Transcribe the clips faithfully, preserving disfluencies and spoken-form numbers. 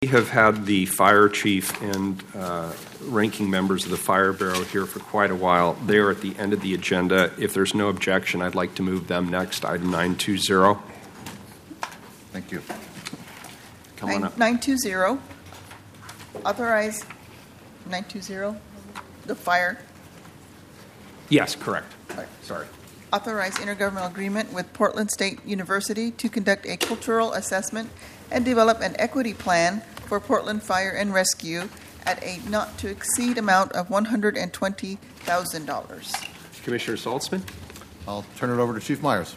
We have had the fire chief and uh, ranking members of the Fire Bureau here for quite a while. They are at the end of the agenda. If there's no objection, I'd like to move them next, item nine two zero. Thank you. Come on up. nine two zero, authorize nine two zero, the fire. Yes, correct. Sorry. Authorize intergovernmental agreement with Portland State University to conduct a cultural assessment and develop an equity plan for Portland Fire and Rescue at a not-to-exceed amount of one hundred twenty thousand dollars. Commissioner Saltzman? I'll turn it over to Chief Myers.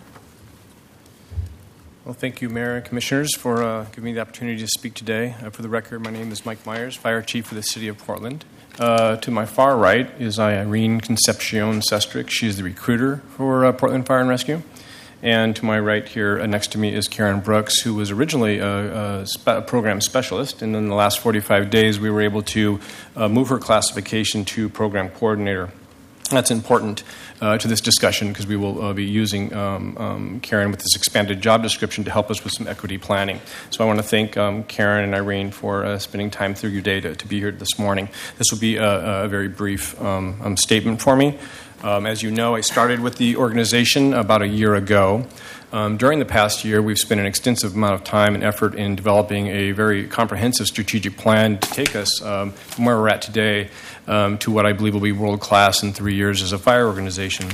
Well, thank you, Mayor and Commissioners, for uh, giving me the opportunity to speak today. Uh, for the record, my name is Mike Myers, Fire Chief for the City of Portland. Uh, to my far right is Irene Concepcion Sestrick. She is the recruiter for uh, Portland Fire and Rescue. And to my right here uh, next to me is Karen Brooks, who was originally a, a, spe- a program specialist. And in the last forty-five days, we were able to uh, move her classification to program coordinator. That's important uh, to this discussion because we will uh, be using um, um, Karen with this expanded job description to help us with some equity planning. So I want to thank um, Karen and Irene for uh, spending time through your day to, to be here this morning. This will be a, a very brief um, um, statement for me. Um, as you know, I started with the organization about a year ago. Um, during the past year, we've spent an extensive amount of time and effort in developing a very comprehensive strategic plan to take us um, from where we're at today um, to what I believe will be world-class in three years as a fire organization.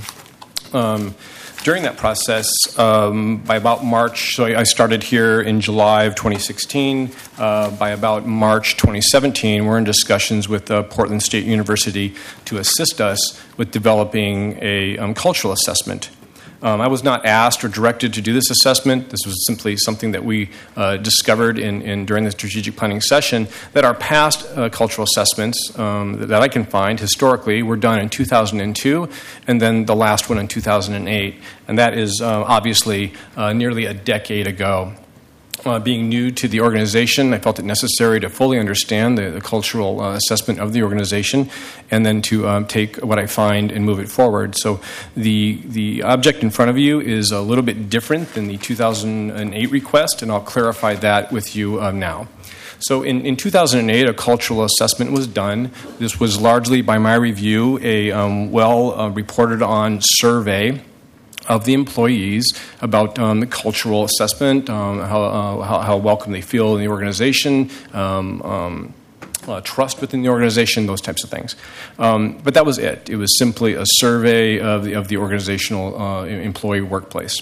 Um, during that process, um, by about March, so I started here in July of twenty sixteen. Uh, by about March twenty seventeen, we're in discussions with uh, Portland State University to assist us with developing a um, cultural assessment. Um, I was not asked or directed to do this assessment. This was simply something that we uh, discovered in, in during the strategic planning session, that our past uh, cultural assessments um, that, that I can find historically were done in two thousand two, and then the last one in two thousand eight. And that is uh, obviously uh, nearly a decade ago. Uh, being new to the organization, I felt it necessary to fully understand the, the cultural uh, assessment of the organization and then to um, take what I find and move it forward. So the the object in front of you is a little bit different than the two thousand eight request, and I'll clarify that with you um, now. So in, in two thousand eight, a cultural assessment was done. This was largely, by my review, a um, well-reported-on uh, survey of the employees about um, the cultural assessment, um, how, uh, how how welcome they feel in the organization, um, um, uh, trust within the organization, those types of things. Um, but that was it. It was simply a survey of the of the organizational uh, employee workplace.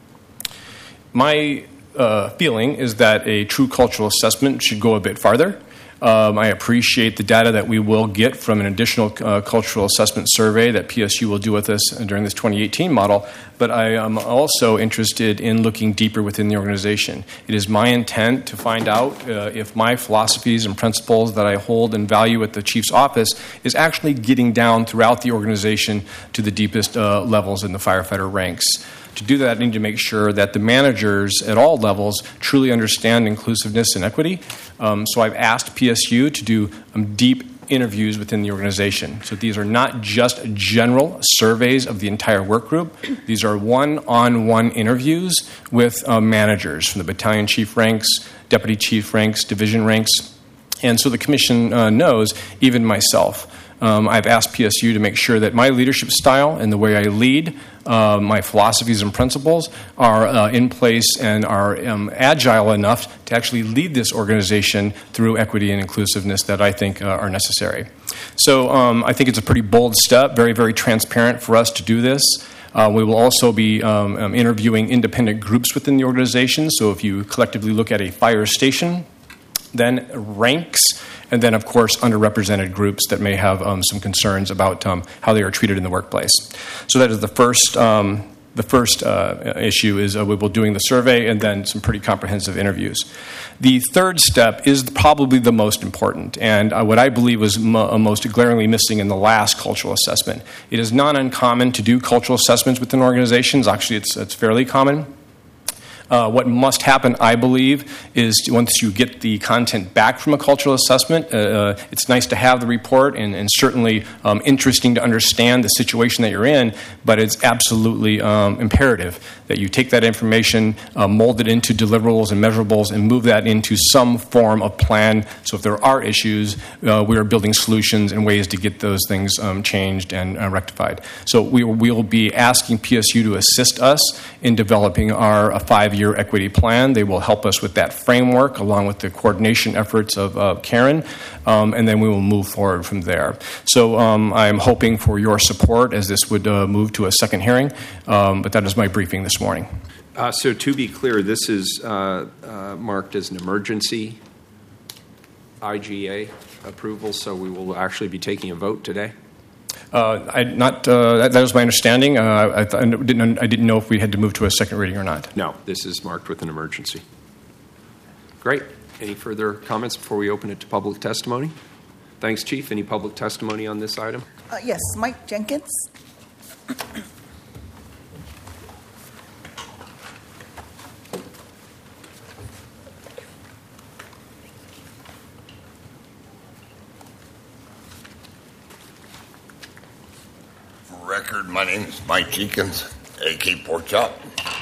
My uh, feeling is that a true cultural assessment should go a bit farther. Um, I appreciate the data that we will get from an additional uh, cultural assessment survey that P S U will do with us during this twenty eighteen model, but I am also interested in looking deeper within the organization. It is my intent to find out uh, if my philosophies and principles that I hold and value at the chief's office is actually getting down throughout the organization to the deepest uh, levels in the firefighter ranks. To do that, I need to make sure that the managers at all levels truly understand inclusiveness and equity. Um, so I've asked P S U to do um, deep interviews within the organization. So these are not just general surveys of the entire work group. These are one-on-one interviews with uh, managers from the battalion chief ranks, deputy chief ranks, division ranks. And so the commission uh, knows, even myself. Um, I've asked P S U to make sure that my leadership style and the way I lead, uh, my philosophies and principles are uh, in place and are um, agile enough to actually lead this organization through equity and inclusiveness that I think uh, are necessary. So um, I think it's a pretty bold step, very, very transparent for us to do this. Uh, we will also be um, um, interviewing independent groups within the organization. So if you collectively look at a fire station, then ranks, and then, of course, underrepresented groups that may have um, some concerns about um, how they are treated in the workplace. So that is the first um, the first uh, issue is uh, we will be doing the survey and then some pretty comprehensive interviews. The third step is probably the most important, and uh, what I believe was mo- most glaringly missing in the last cultural assessment. It is not uncommon to do cultural assessments within organizations. Actually, it's it's fairly common. Uh, what must happen, I believe, is once you get the content back from a cultural assessment, uh, it's nice to have the report and, and certainly um, interesting to understand the situation that you're in, but it's absolutely um, imperative that you take that information, uh, mold it into deliverables and measurables, and move that into some form of plan. So if there are issues, uh, we are building solutions and ways to get those things um, changed and uh, rectified. So we will be asking P S U to assist us in developing our uh, five-year equity plan. They will help us with that framework along with the coordination efforts of uh, Karen, um, and then we will move forward from there. So um, I'm hoping for your support as this would uh, move to a second hearing, um, but that is my briefing this morning. Uh, so to be clear, this is uh, uh, marked as an emergency I G A approval, so we will actually be taking a vote today? Uh, I not uh, that, that was my understanding. Uh, I, th- I didn't. I didn't know if we had to move to a second reading or not. No, this is marked with an emergency. Great. Any further comments before we open it to public testimony? Thanks, Chief. Any public testimony on this item? Uh, yes, Mike Jenkins. Record, my name is Mike Jenkins, A K Pork Chop.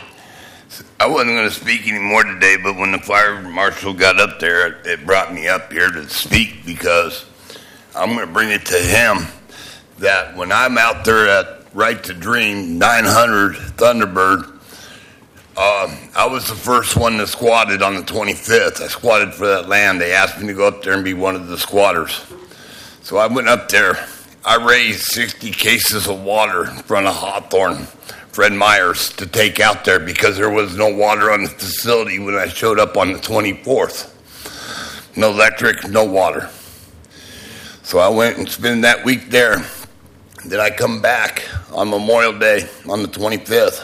I wasn't going to speak anymore today, but when the fire marshal got up there, it brought me up here to speak because I'm going to bring it to him that when I'm out there at Right to Dream nine hundred Thunderbird, uh, I was the first one that squatted on the twenty-fifth. I squatted for that land. They asked me to go up there and be one of the squatters. So I went up there. I raised sixty cases of water in front of Hawthorne, Fred Myers, to take out there because there was no water on the facility when I showed up on the twenty-fourth. No electric, no water. So I went and spent that week there. Then I come back on Memorial Day on the twenty-fifth.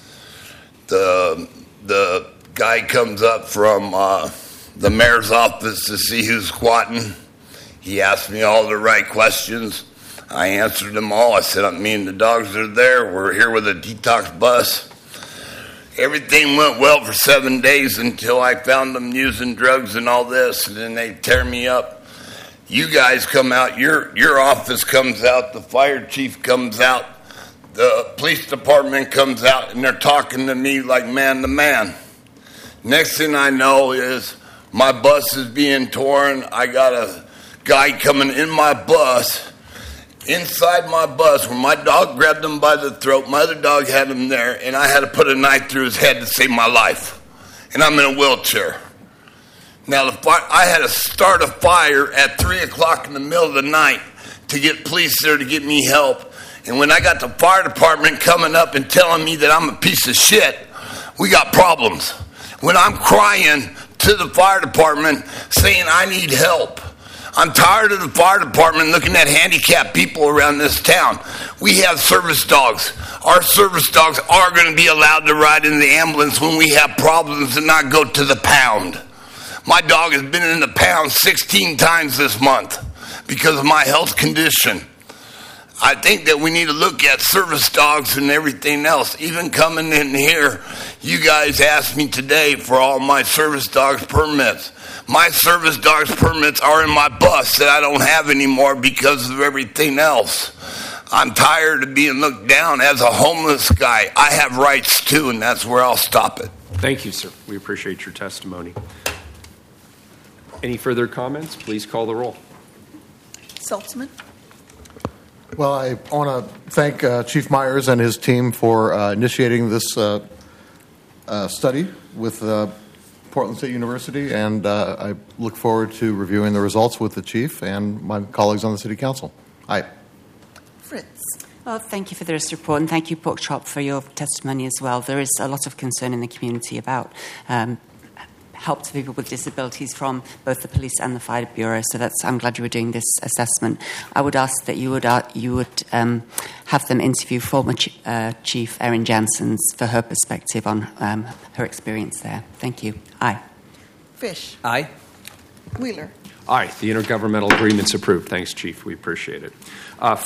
The, the guy comes up from uh, the mayor's office to see who's squatting. He asked me all the right questions. I answered them all. I said, me and the dogs are there. We're here with a detox bus. Everything went well for seven days until I found them using drugs and all this. And then they tear me up. You guys come out. Your your office comes out. The fire chief comes out. The police department comes out. And they're talking to me like man to man. Next thing I know is my bus is being torn. I got a guy coming in my bus. Inside my bus, where my dog grabbed him by the throat, my other dog had him there, and I had to put a knife through his head to save my life. And I'm in a wheelchair. Now, the fire, I had to start a fire at three o'clock in the middle of the night to get police there to get me help. And when I got the fire department coming up and telling me that I'm a piece of shit, we got problems. When I'm crying to the fire department saying I need help, I'm tired of the fire department looking at handicapped people around this town. We have service dogs. Our service dogs are going to be allowed to ride in the ambulance when we have problems and not go to the pound. My dog has been in the pound sixteen times this month because of my health condition. I think that we need to look at service dogs and everything else. Even coming in here, you guys asked me today for all my service dogs permits. My service dogs permits are in my bus that I don't have anymore because of everything else. I'm tired of being looked down as a homeless guy. I have rights too, and that's where I'll stop it. Thank you, sir. We appreciate your testimony. Any further comments? Please call the roll. Saltzman. Well, I want to thank uh, Chief Myers and his team for uh, initiating this uh, uh, study with uh, Portland State University, and uh, I look forward to reviewing the results with the chief and my colleagues on the city council. Aye. Fritz. Well, thank you for this report, and thank you, Pork Chop, for your testimony as well. There is a lot of concern in the community about um, help to people with disabilities from both the police and the fire bureau. So that's I'm glad you were doing this assessment. I would ask that you would uh, you would um, have them interview former Ch- uh, Chief Erin Janssens for her perspective on um, her experience there. Thank you. Aye. Fish. Aye. Wheeler. Aye. The intergovernmental agreement's approved. Thanks, Chief. We appreciate it. Uh,